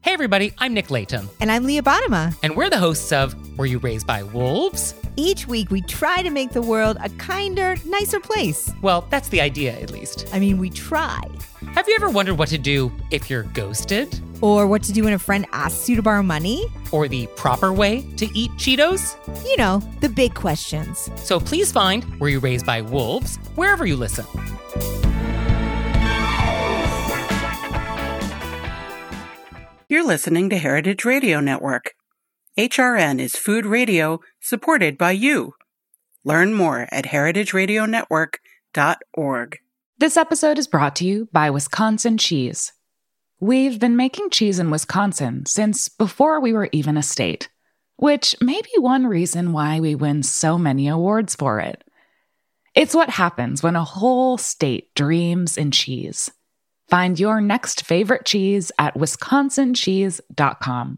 Hey everybody, I'm Nick Layton. And I'm Leah Bottima. And we're the hosts of Were You Raised by Wolves? Each week we try to make the world a kinder, nicer place. Well, that's the idea, at least. I mean, we try. Have you ever wondered what to do if you're ghosted? Or what to do when a friend asks you to borrow money? Or the proper way to eat Cheetos? You know, the big questions. So please find Were You Raised by Wolves wherever you listen. You're listening to Heritage Radio Network. HRN is food radio supported by you. Learn more at heritageradionetwork.org. This episode is brought to you by Wisconsin Cheese. We've been making cheese in Wisconsin since before we were even a state, which may be one reason why we win so many awards for it. It's what happens when a whole state dreams in cheese. Find your next favorite cheese at wisconsincheese.com.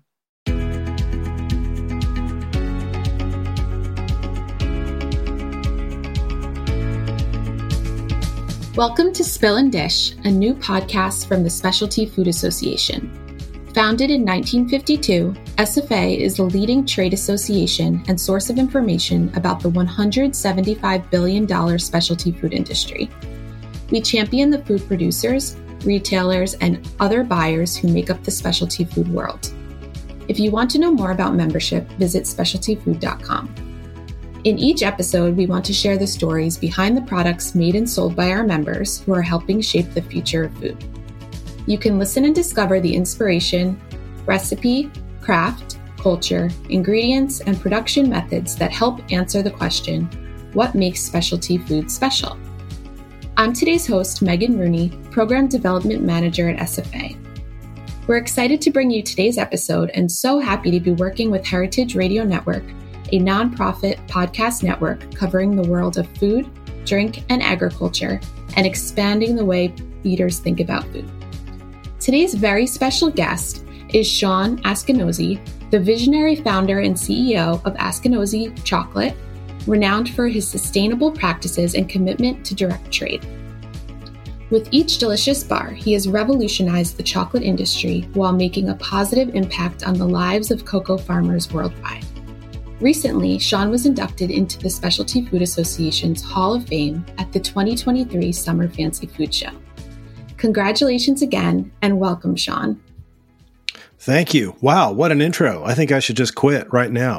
Welcome to Spill and Dish, a new podcast from the Specialty Food Association. Founded in 1952, SFA is the leading trade association and source of information about the $175 billion specialty food industry. We champion the food producers, retailers, and other buyers who make up the specialty food world. If you want to know more about membership, visit specialtyfood.com. In each episode, we want to share the stories behind the products made and sold by our members who are helping shape the future of food. You can listen and discover the inspiration, recipe, craft, culture, ingredients, and production methods that help answer the question, what makes specialty food special? I'm today's host, Megan Rooney, Program Development Manager at SFA. We're excited to bring you today's episode and so happy to be working with Heritage Radio Network, a nonprofit podcast network covering the world of food, drink, and agriculture, and expanding the way eaters think about food. Today's very special guest is Sean Askinosie, the visionary founder and CEO of Askinosie Chocolate, renowned for his sustainable practices and commitment to direct trade. With each delicious bar, he has revolutionized the chocolate industry while making a positive impact on the lives of cocoa farmers worldwide. Recently, Sean was inducted into the Specialty Food Association's Hall of Fame at the 2023 Summer Fancy Food Show. Congratulations again, and welcome, Sean. Thank you. Wow, what an intro. I think I should just quit right now.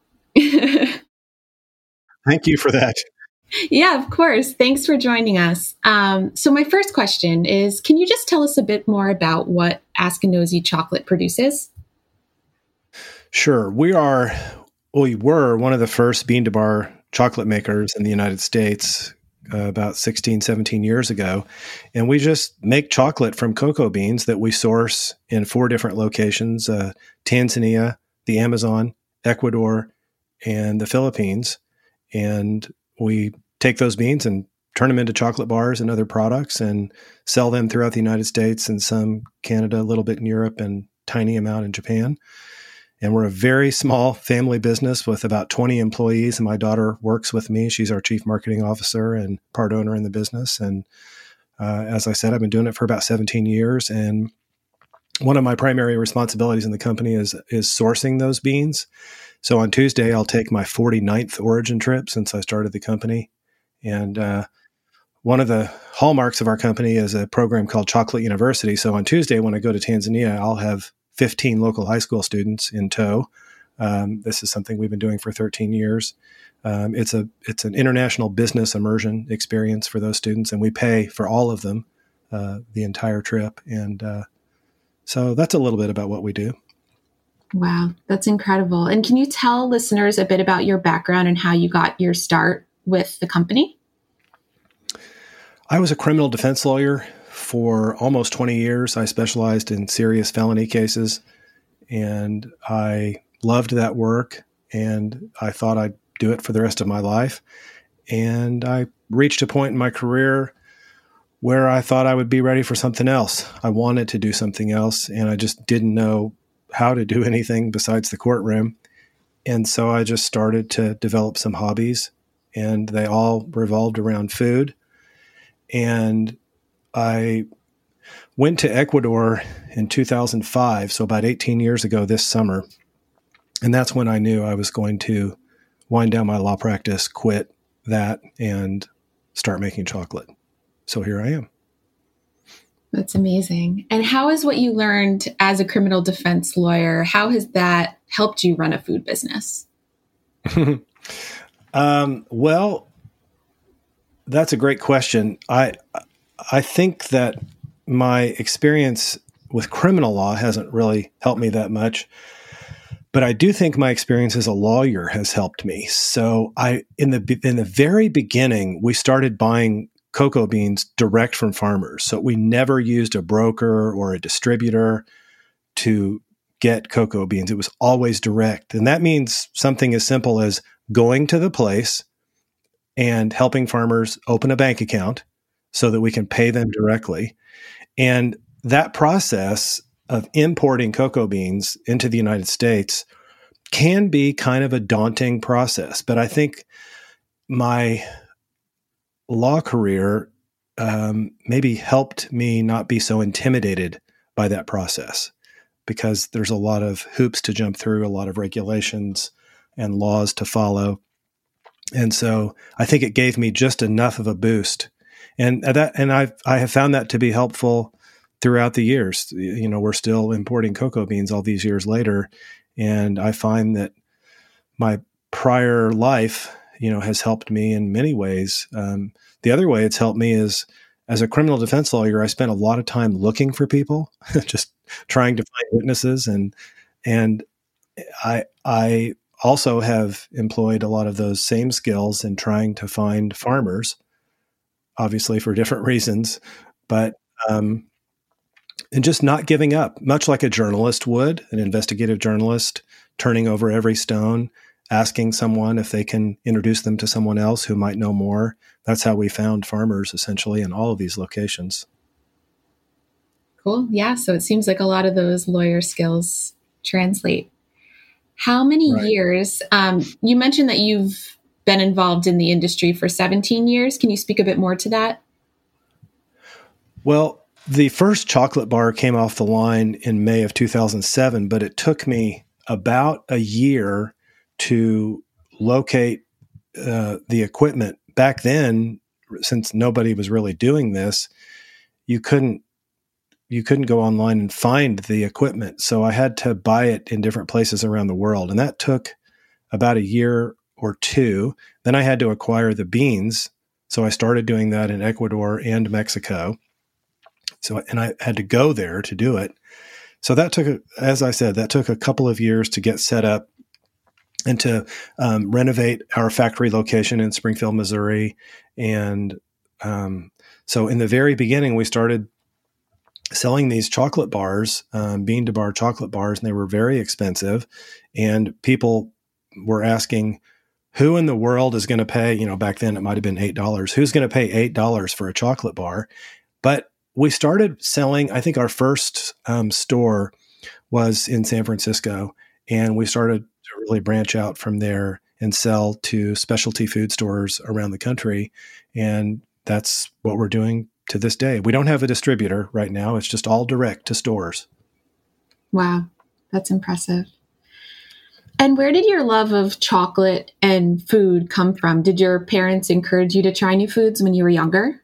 Thank you for that. Yeah, of course. Thanks for joining us. So my first question is, can you just tell us a bit more about what Askinosie Chocolate produces? Sure. We were one of the first bean-to-bar chocolate makers in the United States about 16, 17 years ago. And we just make chocolate from cocoa beans that we source in 4 different locations, Tanzania, the Amazon, Ecuador, and the Philippines. And we take those beans and turn them into chocolate bars and other products and sell them throughout the United States and some Canada, a little bit in Europe, and tiny amount in Japan. And we're a very small family business with about 20 employees. And my daughter works with me. She's our chief marketing officer and part owner in the business. And as I said, I've been doing it for about 17 years. And one of my primary responsibilities in the company is sourcing those beans. So on Tuesday, I'll take my 49th origin trip since I started the company. And one of the hallmarks of our company is a program called Chocolate University. So on Tuesday, when I go to Tanzania, I'll have 15 local high school students in tow. This is something we've been doing for 13 years. It's an international business immersion experience for those students, and we pay for all of them the entire trip. And so that's a little bit about what we do. Wow, that's incredible. And can you tell listeners a bit about your background and how you got your start with the company? I was a criminal defense lawyer for almost 20 years. I specialized in serious felony cases, and I loved that work, and I thought I'd do it for the rest of my life. And I reached a point in my career where I thought I would be ready for something else. I wanted to do something else, and I just didn't know how to do anything besides the courtroom. And so I just started to develop some hobbies, and they all revolved around food. And I went to Ecuador in 2005, so about 18 years ago this summer. And that's when I knew I was going to wind down my law practice, quit that, and start making chocolate. So here I am. That's amazing. And how is what you learned as a criminal defense lawyer, how has that helped you run a food business? Well, that's a great question. I think that my experience with criminal law hasn't really helped me that much, but I do think my experience as a lawyer has helped me. So in the very beginning, we started buying cocoa beans direct from farmers. So we never used a broker or a distributor to get cocoa beans. It was always direct. And that means something as simple as going to the place and helping farmers open a bank account so that we can pay them directly. And that process of importing cocoa beans into the United States can be kind of a daunting process. But I think my law career maybe helped me not be so intimidated by that process, because there's a lot of hoops to jump through, a lot of regulations and laws to follow. And so I think it gave me just enough of a boost. And I have found that to be helpful throughout the years. You know, we're still importing cocoa beans all these years later. And I find that my prior life, has helped me in many ways. The other way it's helped me is, as a criminal defense lawyer, I spent a lot of time looking for people, just trying to find witnesses. And I also have employed a lot of those same skills in trying to find farmers, obviously for different reasons, but and just not giving up, much like a journalist would, an investigative journalist, turning over every stone, asking someone if they can introduce them to someone else who might know more. That's how we found farmers essentially in all of these locations. Cool. Yeah. So it seems like a lot of those lawyer skills translate. How many years? You mentioned that you've been involved in the industry for 17 years. Can you speak a bit more to that? Well, the first chocolate bar came off the line in May of 2007, but it took me about a year to locate the equipment. Back then, since nobody was really doing this, you couldn't go online and find the equipment. So I had to buy it in different places around the world. And that took about a year or two. Then I had to acquire the beans. So I started doing that in Ecuador and Mexico. And I had to go there to do it. So that took, as I said, a couple of years to get set up and to renovate our factory location in Springfield, Missouri. And so in the very beginning, we started selling these chocolate bars, bean to bar chocolate bars, and they were very expensive. And people were asking, who in the world is going to pay, back then it might have been $8. Who's going to pay $8 for a chocolate bar? But we started selling, I think our first store was in San Francisco, and we started to really branch out from there and sell to specialty food stores around the country. And that's what we're doing to this day. We don't have a distributor right now. It's just all direct to stores. Wow, that's impressive. And where did your love of chocolate and food come from? Did your parents encourage you to try new foods when you were younger?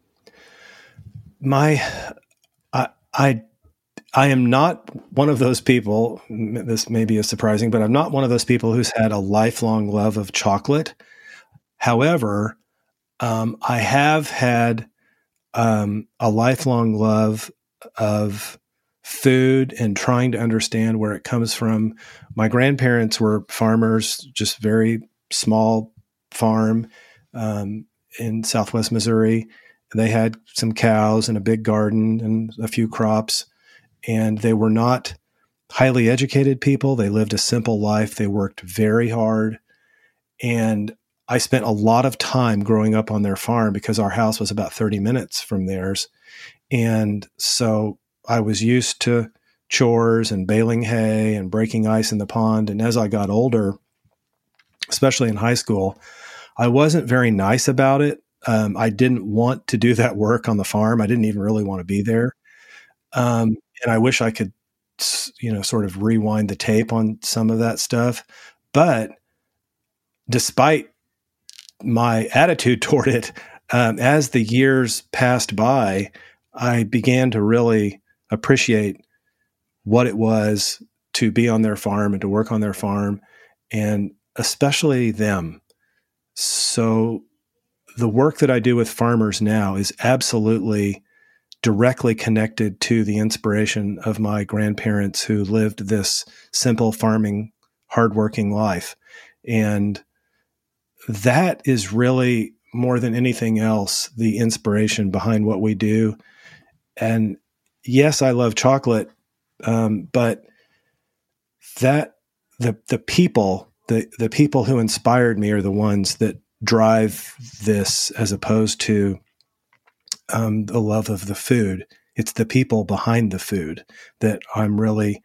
I am not one of those people, this may be surprising, but I'm not one of those people who's had a lifelong love of chocolate. However, I have had a lifelong love of food and trying to understand where it comes from. My grandparents were farmers, just very small farm in Southwest Missouri. They had some cows and a big garden and a few crops, and they were not highly educated people. They lived a simple life. They worked very hard. And I spent a lot of time growing up on their farm because our house was about 30 minutes from theirs. And so I was used to chores and baling hay and breaking ice in the pond. And as I got older, especially in high school, I wasn't very nice about it. I didn't want to do that work on the farm. I didn't even really want to be there. And I wish I could, sort of rewind the tape on some of that stuff. But despite my attitude toward it, as the years passed by, I began to really appreciate what it was to be on their farm and to work on their farm, and especially them. So the work that I do with farmers now is absolutely directly connected to the inspiration of my grandparents who lived this simple farming, hardworking life. And that is really, more than anything else, the inspiration behind what we do. And yes, I love chocolate, but that the people who inspired me are the ones that drive this, as opposed to the love of the food. It's the people behind the food that I'm really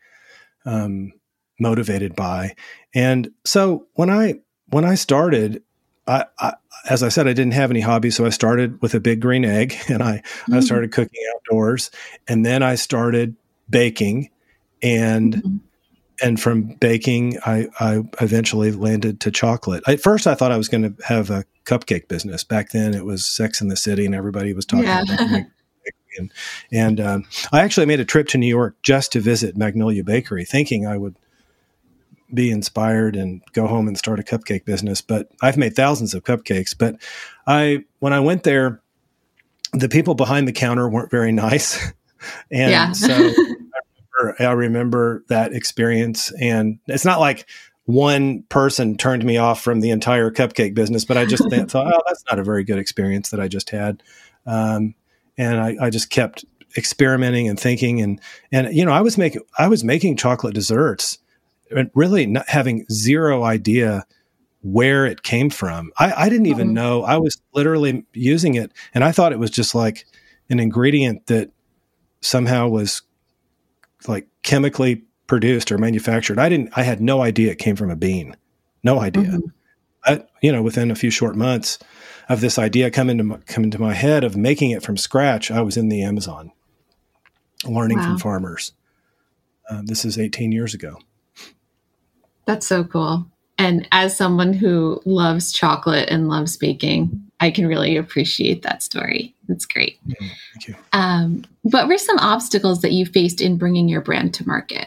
motivated by. And so when I started, I as I said, I didn't have any hobbies. So I started with a big green egg, and I started cooking outdoors, and then I started baking, and from baking, I eventually landed to chocolate. At first, I thought I was going to have a cupcake business. Back then, it was Sex in the City, and everybody was talking about baking. And I actually made a trip to New York just to visit Magnolia Bakery, thinking I would be inspired and go home and start a cupcake business. But I've made thousands of cupcakes. But when I went there, the people behind the counter weren't very nice. And so I remember that experience. And it's not like one person turned me off from the entire cupcake business, but I just thought, oh, that's not a very good experience that I just had. And I just kept experimenting and thinking. And I was making chocolate desserts, and really not having zero idea where it came from. I didn't even know. I was literally using it, and I thought it was just like an ingredient that somehow was like chemically produced or manufactured. I had no idea it came from a bean. No idea. Within a few short months of this idea coming to my head of making it from scratch, I was in the Amazon learning from farmers. This is 18 years ago. That's so cool. And as someone who loves chocolate and loves baking, I can really appreciate that story. It's great. Thank you. What were some obstacles that you faced in bringing your brand to market?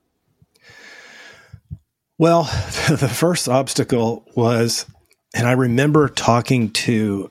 Well, the first obstacle was, and I remember talking to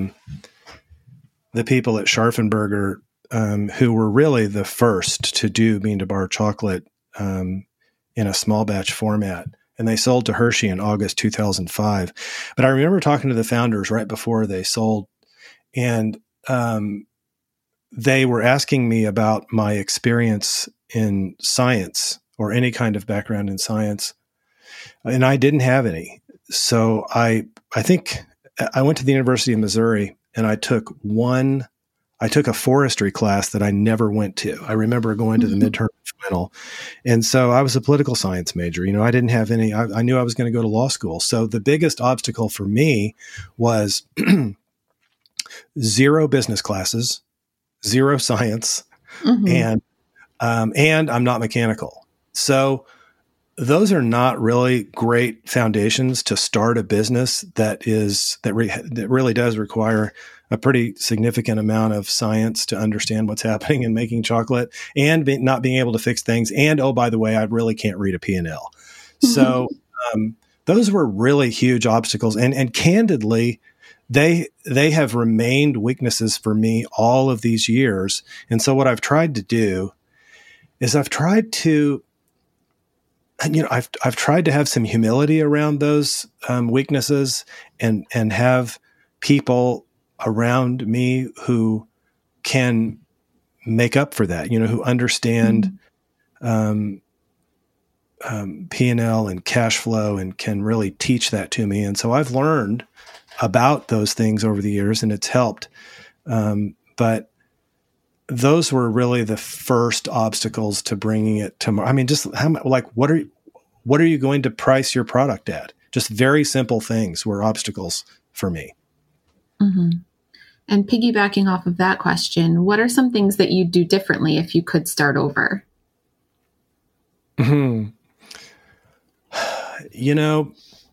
the people at Scharfenberger, who were really the first to do bean-to-bar chocolate in a small batch format. And they sold to Hershey in August 2005. But I remember talking to the founders right before they sold, and they were asking me about my experience in science or any kind of background in science. And I didn't have any. So I think I went to the University of Missouri, and I took a forestry class that I never went to. I remember going to the midterm final. And so I was a political science major. I didn't have any, I knew I was going to go to law school. So the biggest obstacle for me was zero business classes, zero science, and I'm not mechanical. So those are not really great foundations to start a business that really does require a pretty significant amount of science to understand what's happening in making chocolate, and not being able to fix things. And, oh, by the way, I really can't read a P&L. So those were really huge obstacles. And candidly, they have remained weaknesses for me all of these years. And so what I've tried to do is I've tried to have some humility around those weaknesses, and have people around me who can make up for that, who understand P&L and cash flow, and can really teach that to me. And so I've learned about those things over the years, and it's helped. But those were really the first obstacles to bringing it to market. I mean, just what are you going to price your product at? Just very simple things were obstacles for me. And piggybacking off of that question, what are some things that you'd do differently if you could start over? You know,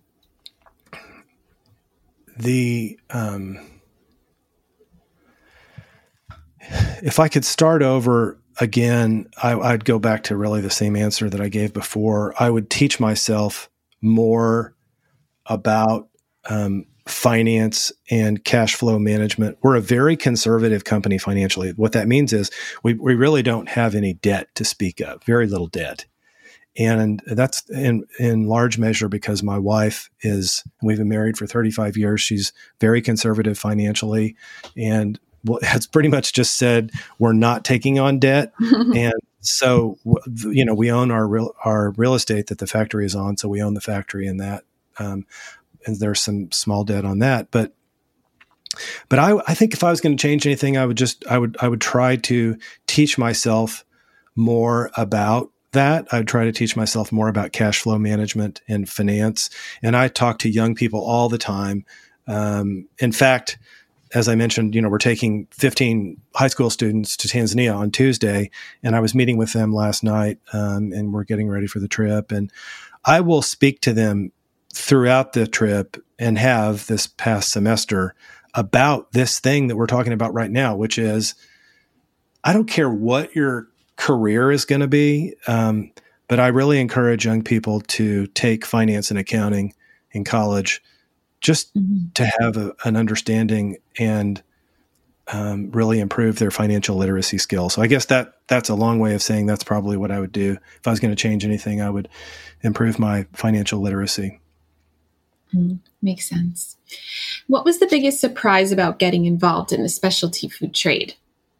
if I could start over again, I'd go back to really the same answer that I gave before. I would teach myself more about finance and cash flow management. We're a very conservative company financially. What that means is we really don't have any debt to speak of, very little debt. And that's in large measure because my wife we've been married for 35 years. She's very conservative financially and has pretty much just said, we're not taking on debt. And so, we own our real estate that the factory is on. So we own the factory and that, and there's some small debt on that. But I think if I was going to change anything, I would try to teach myself more about that. I'd try to teach myself more about cash flow management and finance. And I talk to young people all the time. In fact, as I mentioned, we're taking 15 high school students to Tanzania on Tuesday, and I was meeting with them last night, and we're getting ready for the trip. And I will speak to them throughout the trip and have this past semester about this thing that we're talking about right now, which is, I don't care what your career is going to be, but I really encourage young people to take finance and accounting in college just to have an understanding and really improve their financial literacy skills. So I guess that's a long way of saying that's probably what I would do. If I was going to change anything, I would improve my financial literacy. Makes sense. What was the biggest surprise about getting involved in the specialty food trade?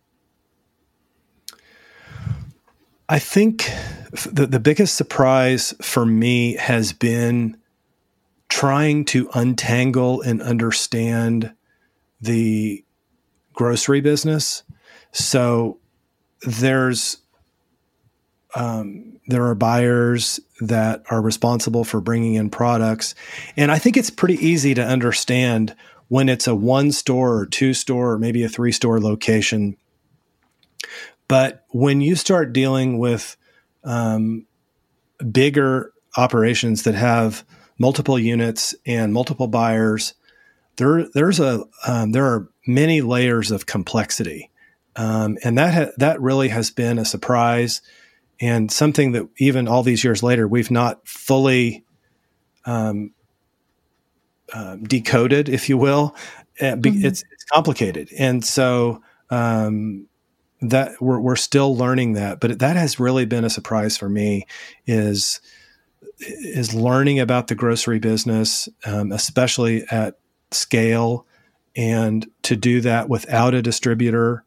I think the biggest surprise for me has been trying to untangle and understand the grocery business. So there are buyers that are responsible for bringing in products. And I think it's pretty easy to understand when it's a 1-store or 2-store or maybe a 3-store location. But when you start dealing with bigger operations that have multiple units and multiple buyers, there are many layers of complexity, and that really has been a surprise and something that even all these years later we've not fully decoded, if you will. It's complicated, and so that we're still learning that. But that has really been a surprise for me. Is learning about the grocery business, especially at scale, and to do that without a distributor.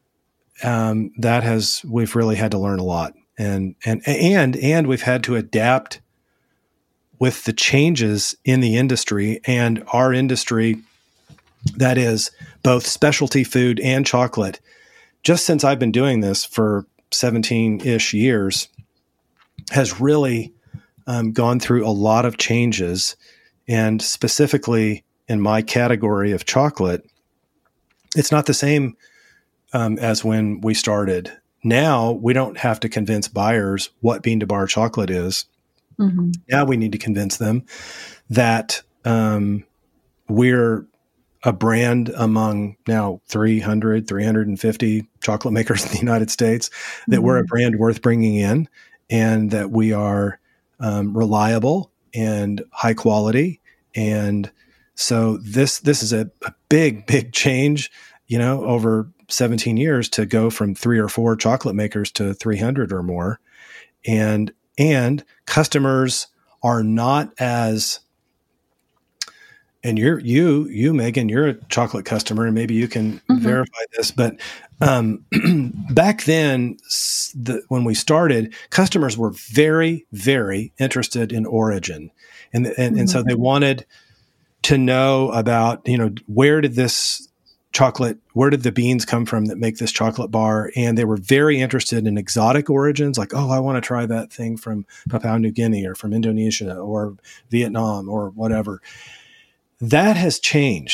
We've really had to learn a lot, and we've had to adapt with the changes in the industry, and our industry, that is both specialty food and chocolate. Just since I've been doing this for 17-ish years, has really gone through a lot of changes, and specifically in my category of chocolate, it's not the same as when we started. Now we don't have to convince buyers what bean to bar chocolate is. Mm-hmm. Now we need to convince them that we're a brand among now 350 chocolate makers in the United States, that mm-hmm. we're a brand worth bringing in, and that we are reliable and high quality. And so this is a big change, over 17 years to go from 3 or 4 chocolate makers to 300 or more. And customers are not as, and you, Megan, you're a chocolate customer, and maybe you can mm-hmm. verify this, but back then, when we started, customers were very, very interested in origin. And so they wanted to know about, where did the beans come from that make this chocolate bar? And they were very interested in exotic origins, like, I want to try that thing from Papua New Guinea or from Indonesia or Vietnam or whatever. That has changed.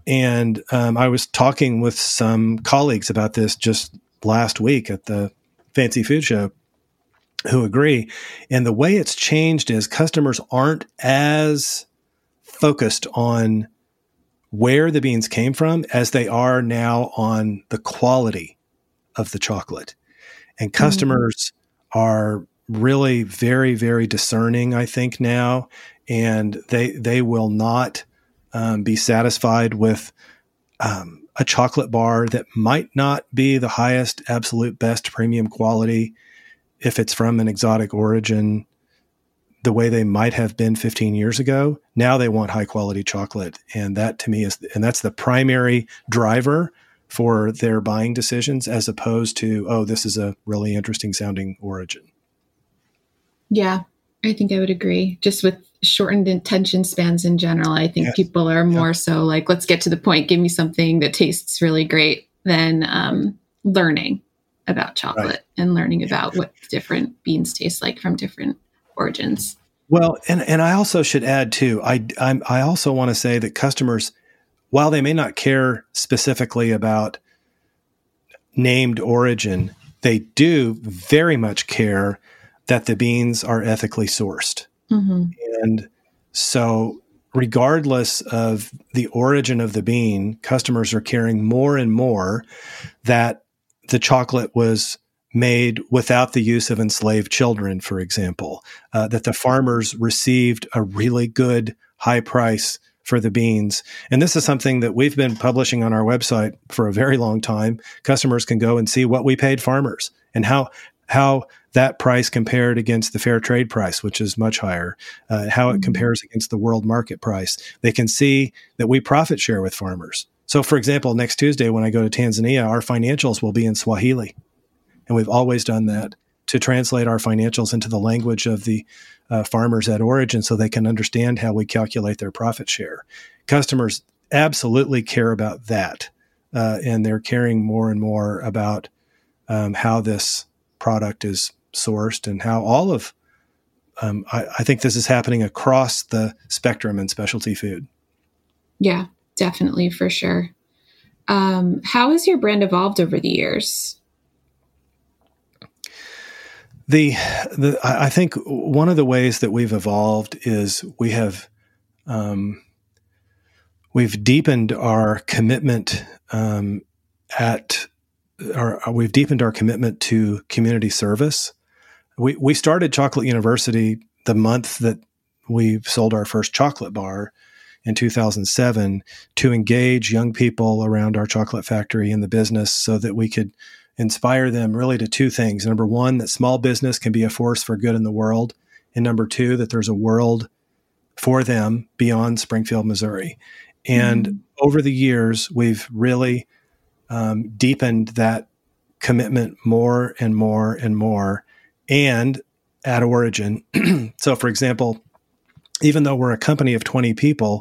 And I was talking with some colleagues about this just last week at the Fancy Food Show who agree. And the way it's changed is customers aren't as focused on where the beans came from as they are now on the quality of the chocolate. And customers are really very, very discerning, I think, now. And they will not be satisfied with a chocolate bar that might not be the highest, absolute best premium quality if it's from an exotic origin the way they might have been 15 years ago. Now they want high quality chocolate. And that to me that's the primary driver for their buying decisions, as opposed to, oh, this is a really interesting sounding origin. Yeah, I think I would agree. Just with shortened attention spans in general, I think people are more so like, let's get to the point, give me something that tastes really great, than learning about chocolate and learning about what different beans taste like from different origins. Well, and I also should add too, I also want to say that customers, while they may not care specifically about named origin, they do very much care that the beans are ethically sourced. Mm-hmm. And so regardless of the origin of the bean, customers are caring more and more that the chocolate was made without the use of enslaved children, for example, that the farmers received a really good high price for the beans. And this is something that we've been publishing on our website for a very long time. Customers can go and see what we paid farmers and how that price compared against the fair trade price, which is much higher, how it compares against the world market price. They can see that we profit share with farmers. So, for example, next Tuesday when I go to Tanzania, our financials will be in Swahili. And we've always done that to translate our financials into the language of the farmers at origin so they can understand how we calculate their profit share. Customers absolutely care about that. And they're caring more and more about how this product is sourced and how all of, I think this is happening across the spectrum in specialty food. Yeah, definitely, for sure. How has your brand evolved over the years? I think one of the ways that we've evolved is we've deepened our commitment we've deepened our commitment to community service. We started Chocolate University the month that we sold our first chocolate bar in 2007 to engage young people around our chocolate factory in the business so that we could inspire them really to two things. Number one, that small business can be a force for good in the world. And number two, that there's a world for them beyond Springfield, Missouri. And over the years, we've really deepened that commitment more and more and more, and at origin. So, for example, even though we're a company of 20 people,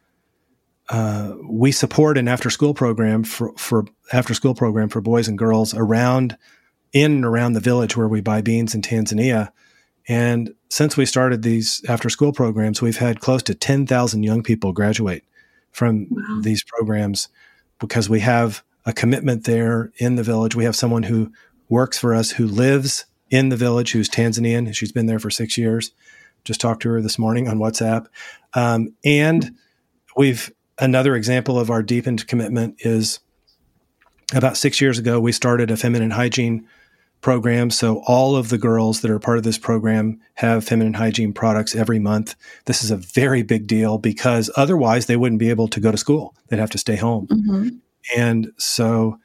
we support an after-school program for boys and girls in and around the village where we buy beans in Tanzania. And since we started these after-school programs, we've had close to 10,000 young people graduate from these programs because we have a commitment there in the village. We have someone who works for us who lives in the village, who's Tanzanian. She's been there for 6 years. Just talked to her this morning on WhatsApp. And another example of our deepened commitment is about 6 years ago, we started a feminine hygiene program. So all of the girls that are part of this program have feminine hygiene products every month. This is a very big deal because otherwise they wouldn't be able to go to school. They'd have to stay home. Mm-hmm. And so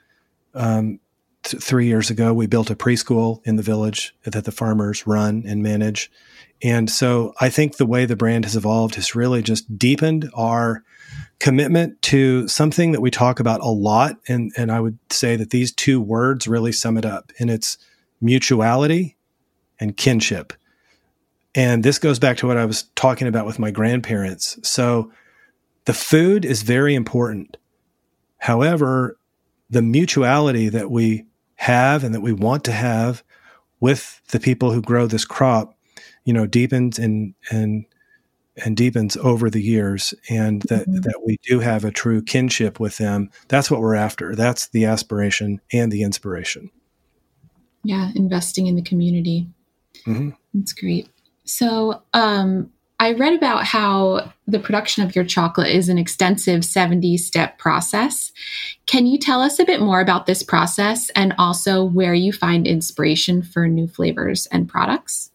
3 years ago, we built a preschool in the village that the farmers run and manage. And so I think the way the brand has evolved has really just deepened our commitment to something that we talk about a lot. And I would say that these two words really sum it up, and it's mutuality and kinship. And this goes back to what I was talking about with my grandparents. So the food is very important. However, the mutuality that we have and that we want to have with the people who grow this crop, deepens and and deepens over the years, and that we do have a true kinship with them. That's what we're after. That's the aspiration and the inspiration. Yeah, investing in the community. Mm-hmm. That's great. So I read about how the production of your chocolate is an extensive 70-step process. Can you tell us a bit more about this process and also where you find inspiration for new flavors and products?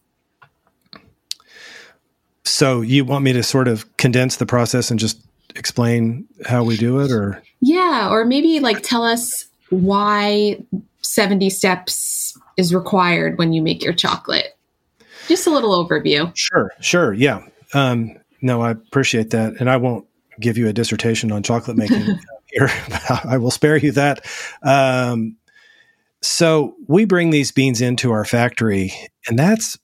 So you want me to sort of condense the process and just explain how we do it, or? Yeah, or maybe like tell us why 70 steps is required when you make your chocolate. Just a little overview. Sure. Yeah. No, I appreciate that. And I won't give you a dissertation on chocolate making here. I will spare you that. So we bring these beans into our factory, and that's,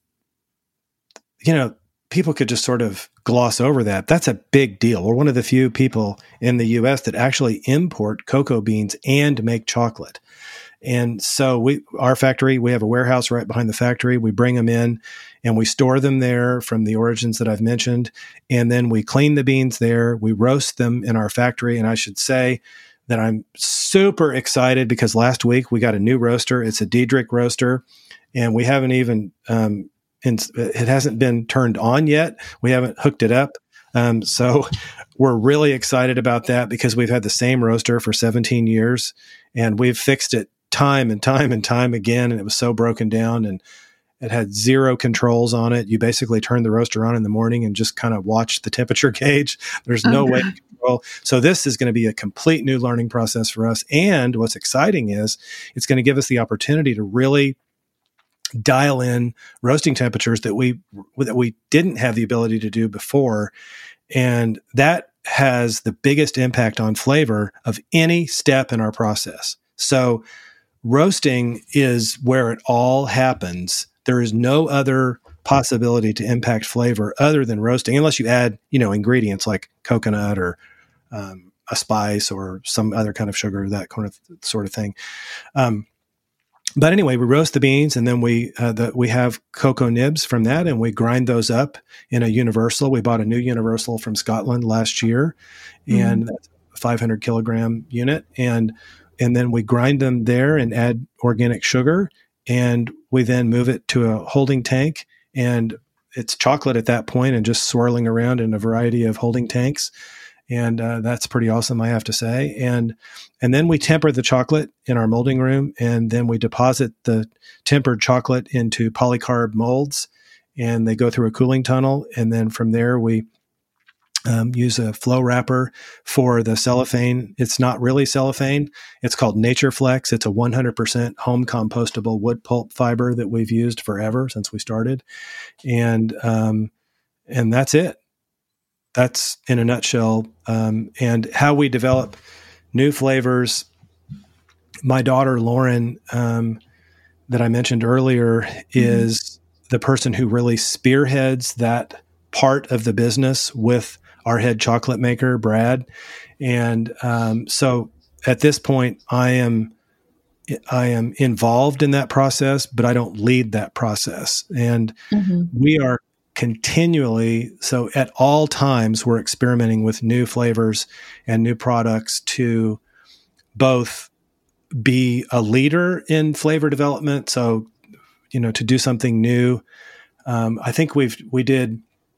people could just sort of gloss over that. That's a big deal. We're one of the few people in the U.S. that actually import cocoa beans and make chocolate. And so our factory, we have a warehouse right behind the factory. We bring them in and we store them there from the origins that I've mentioned. And then we clean the beans there. We roast them in our factory. And I should say that I'm super excited because last week we got a new roaster. It's a Diedrich roaster, and we haven't even, it hasn't been turned on yet. We haven't hooked it up. So we're really excited about that because we've had the same roaster for 17 years and we've fixed it time and time again. And it was so broken down and it had zero controls on it. You basically turn the roaster on in the morning and just kind of watch the temperature gauge. There's no way to control. So this is going to be a complete new learning process for us. And what's exciting is it's going to give us the opportunity to really dial in roasting temperatures that we didn't have the ability to do before. And that has the biggest impact on flavor of any step in our process. So roasting is where it all happens. There is no other possibility to impact flavor other than roasting, unless you add, ingredients like coconut or a spice or some other kind of sugar, that kind of sort of thing. But anyway, we roast the beans, and then we have cocoa nibs from that, and we grind those up in a universal. We bought a new universal from Scotland last year, and that's a 500 kilogram unit. And then we grind them there and add organic sugar, and we then move it to a holding tank, and it's chocolate at that point and just swirling around in a variety of holding tanks. And that's pretty awesome, I have to say. And then we temper the chocolate in our molding room, and then we deposit the tempered chocolate into polycarb molds, and they go through a cooling tunnel. And then from there, we use a flow wrapper for the cellophane. It's not really cellophane. It's called NatureFlex. It's a 100% home compostable wood pulp fiber that we've used forever since we started. And that's it. That's in a nutshell. And how we develop new flavors. My daughter, Lauren, that I mentioned earlier, is the person who really spearheads that part of the business with our head chocolate maker, Brad. And so at this point, I am involved in that process, but I don't lead that process. And we are continually, so at all times, we're experimenting with new flavors and new products to both be a leader in flavor development. So, to do something new. I think we did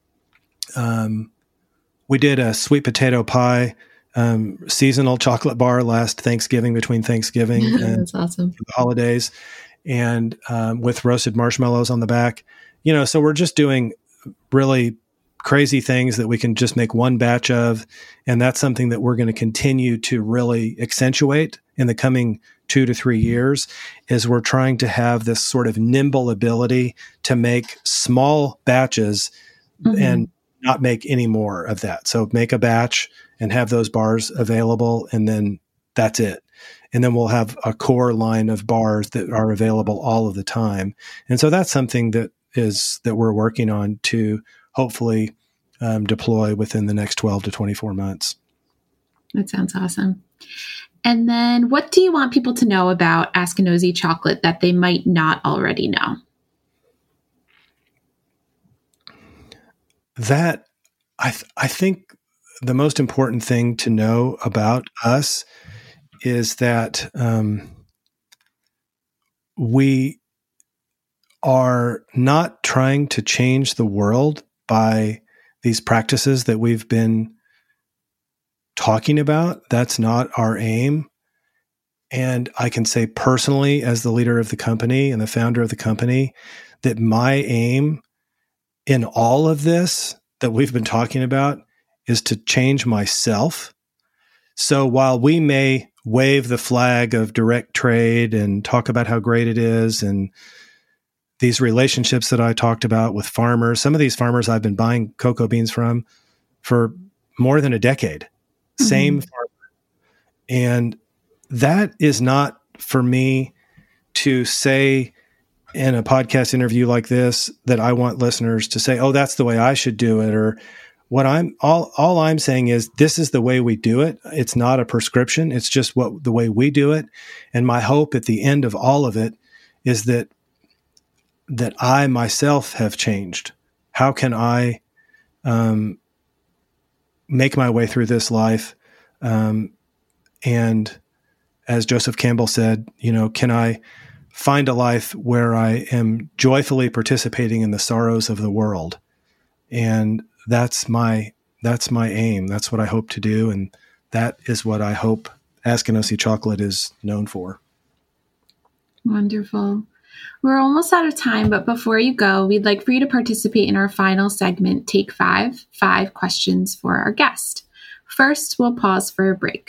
a sweet potato pie seasonal chocolate bar last Thanksgiving, between Thanksgiving and that's awesome. The holidays, and with roasted marshmallows on the back. So we're just doing really crazy things that we can just make one batch of. And that's something that we're going to continue to really accentuate in the coming 2 to 3 years, is we're trying to have this sort of nimble ability to make small batches and not make any more of that. So make a batch and have those bars available, and then that's it. And then we'll have a core line of bars that are available all of the time. And so that's something that we're working on to hopefully deploy within the next 12 to 24 months. That sounds awesome. And then what do you want people to know about Askinosie chocolate that they might not already know? That I think the most important thing to know about us is that we are not trying to change the world by these practices that we've been talking about. That's not our aim. And I can say personally, as the leader of the company and the founder of the company, that my aim in all of this that we've been talking about is to change myself. So while we may wave the flag of direct trade and talk about how great it is, and these relationships that I talked about with farmers, some of these farmers I've been buying cocoa beans from for more than a decade, same farmer. And that is not for me to say in a podcast interview like this that I want listeners to say, oh, that's the way I should do it. Or what all I'm saying is this is the way we do it. It's not a prescription. It's just the way we do it. And my hope at the end of all of it is that I myself have changed. How can I make my way through this life? And as Joseph Campbell said, can I find a life where I am joyfully participating in the sorrows of the world? And that's my aim. That's what I hope to do. And that is what I hope Askinosie Chocolate is known for. Wonderful. We're almost out of time, but before you go, we'd like for you to participate in our final segment, Take 5 questions for our guest. First, we'll pause for a break.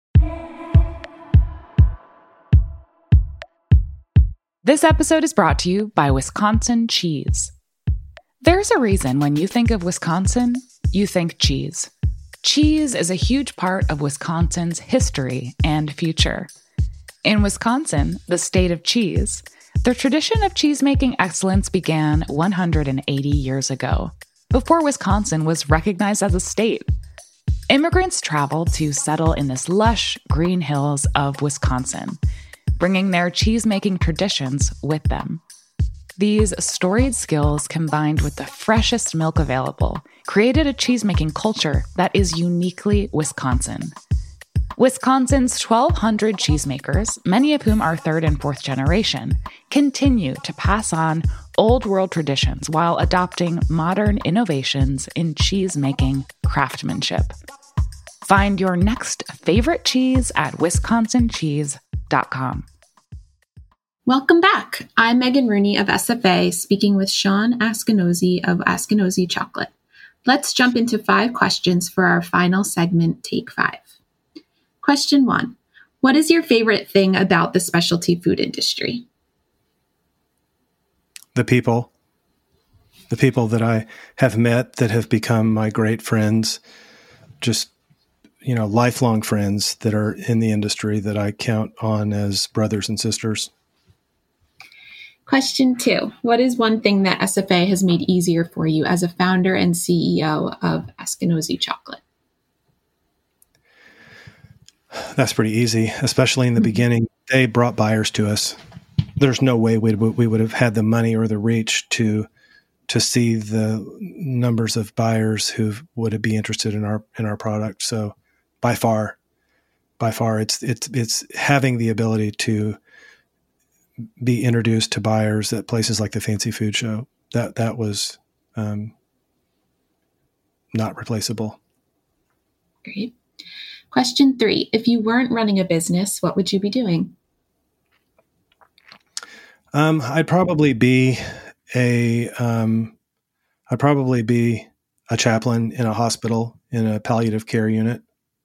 This episode is brought to you by Wisconsin Cheese. There's a reason when you think of Wisconsin, you think cheese. Cheese is a huge part of Wisconsin's history and future. In Wisconsin, the state of cheese, the tradition of cheese-making excellence began 180 years ago, before Wisconsin was recognized as a state. Immigrants traveled to settle in this lush green hills of Wisconsin, bringing their cheese-making traditions with them. These storied skills, combined with the freshest milk available, created a cheese-making culture that is uniquely Wisconsin. Wisconsin's 1,200 cheesemakers, many of whom are third and fourth generation, continue to pass on old-world traditions while adopting modern innovations in cheese-making craftsmanship. Find your next favorite cheese at wisconsincheese.com. Welcome back. I'm Megan Rooney of SFA, speaking with Sean Askinosie of Askinosie Chocolate. Let's jump into 5 questions for our final segment, Take 5. Question 1. What is your favorite thing about the specialty food industry? The people that I have met that have become my great friends, just, lifelong friends that are in the industry that I count on as brothers and sisters. Question 2. What is one thing that SFA has made easier for you as a founder and CEO of Askinosie Chocolate? That's pretty easy, especially in the beginning. They brought buyers to us. There's no way we would have had the money or the reach to see the numbers of buyers who would be interested in our product. So by far, it's having the ability to be introduced to buyers at places like the Fancy Food Show. That was not replaceable. Great. Question 3. If you weren't running a business, what would you be doing? I'd probably be a chaplain in a hospital in a palliative care unit.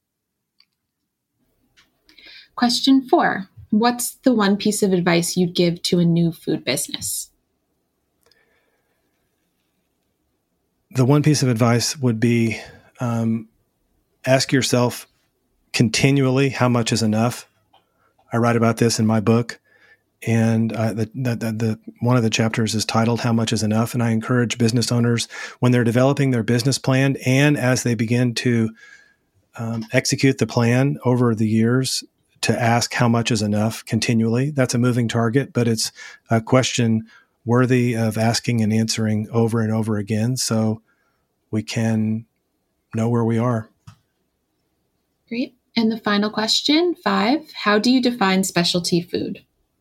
Question 4. What's the one piece of advice you'd give to a new food business? The one piece of advice would be ask yourself continually how much is enough. I write about this in my book, and one of the chapters is titled "How Much Is Enough?" And I encourage business owners when they're developing their business plan and as they begin to execute the plan over the years to ask how much is enough continually. That's a moving target, but it's a question worthy of asking and answering over and over again, so we can know where we are. Great. And the final question, 5, how do you define specialty food?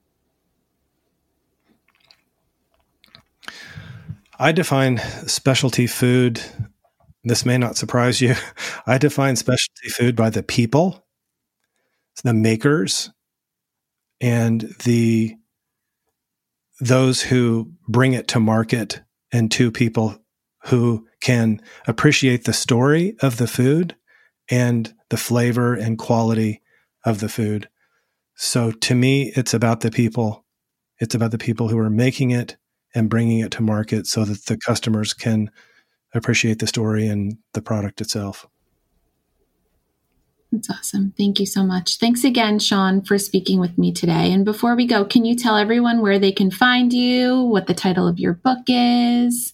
I define specialty food, this may not surprise you, I define specialty food by the people, the makers, and those who bring it to market, and to people who can appreciate the story of the food and the flavor and quality of the food. So to me, it's about the people. It's about the people who are making it and bringing it to market so that the customers can appreciate the story and the product itself. That's awesome. Thank you so much. Thanks again, Sean, for speaking with me today. And before we go, can you tell everyone where they can find you, what the title of your book is?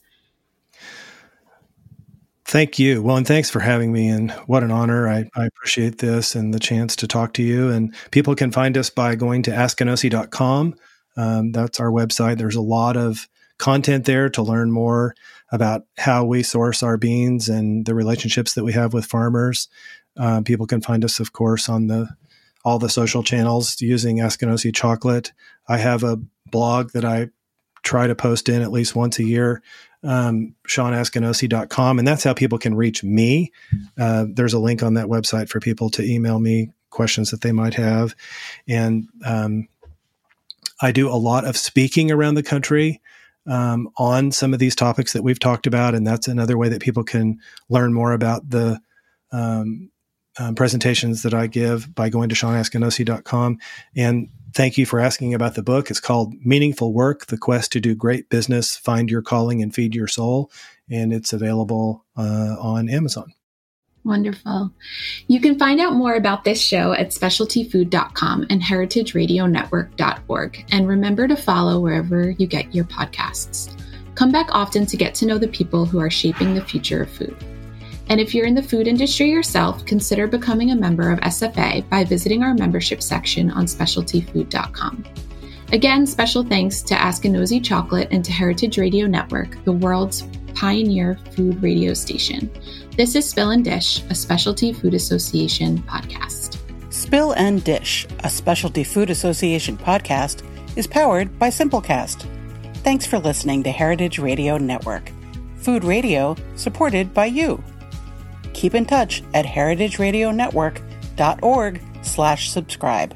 Thank you. Well, and thanks for having me. And what an honor. I appreciate this and the chance to talk to you. And people can find us by going to askinosi.com. That's our website. There's a lot of content there to learn more about how we source our beans and the relationships that we have with farmers. People can find us, of course, on all the social channels using Askinosi Chocolate. I have a blog that I try to post in at least once a year, SeanAskinosi.com, and that's how people can reach me. There's a link on that website for people to email me questions that they might have. And I do a lot of speaking around the country on some of these topics that we've talked about, and that's another way that people can learn more about the presentations that I give by going to SeanAskinosi.com. And thank you for asking about the book. It's called Meaningful Work, The Quest to Do Great Business, Find Your Calling and Feed Your Soul. And it's available on Amazon. Wonderful. You can find out more about this show at specialtyfood.com and heritageradionetwork.org. And remember to follow wherever you get your podcasts. Come back often to get to know the people who are shaping the future of food. And if you're in the food industry yourself, consider becoming a member of SFA by visiting our membership section on specialtyfood.com. Again, special thanks to Askinosi Chocolate and to Heritage Radio Network, the world's pioneer food radio station. This is Spill and Dish, a Specialty Food Association podcast. Spill and Dish, a Specialty Food Association podcast, is powered by Simplecast. Thanks for listening to Heritage Radio Network, food radio supported by you. Keep in touch at heritageradionetwork.org/subscribe.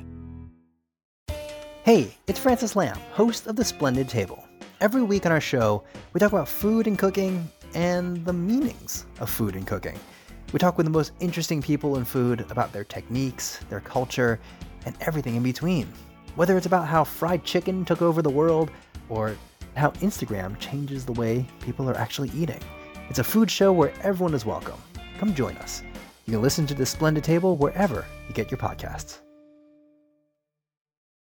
Hey, it's Francis Lamb, host of The Splendid Table. Every week on our show, we talk about food and cooking and the meanings of food and cooking. We talk with the most interesting people in food about their techniques, their culture, and everything in between. Whether it's about how fried chicken took over the world or how Instagram changes the way people are actually eating. It's a food show where everyone is welcome. Come join us. You can listen to The Splendid Table wherever you get your podcasts.